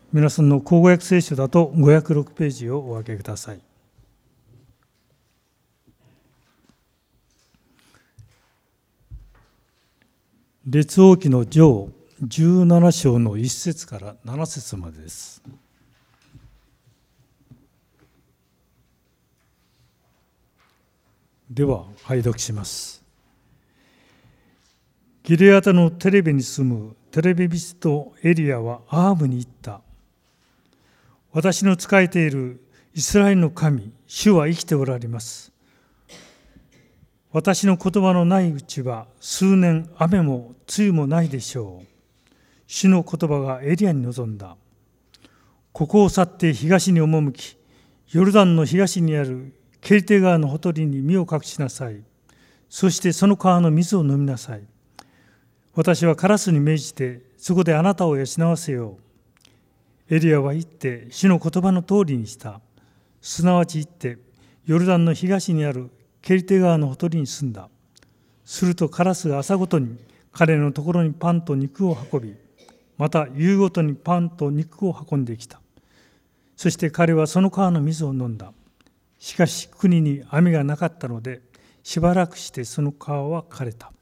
皆さんの口語訳聖書だと506ページをお分けください。列王記の上17章の1節から7節までです。では拝読します。ギレアタのテレビに住むテレビ人エリアはアーブに言った。私の仕えているイスラエルの神、主は生きておられます。私の言葉のないうちは数年雨も梅雨もないでしょう。主の言葉がエリアに臨んだ。ここを去って東に赴き、ヨルダンの東にあるケリテ川のほとりに身を隠しなさい。そしてその川の水を飲みなさい。私はカラスに命じてそこであなたを養わせよう。エリアは言って主の言葉の通りにした。すなわち言ってヨルダンの東にあるケリテ川のほとりに住んだ。するとカラスが朝ごとに彼のところにパンと肉を運び、また夕ごとにパンと肉を運んできた。そして彼はその川の水を飲んだ。しかし国に雨がなかったので、しばらくしてその川は枯れた。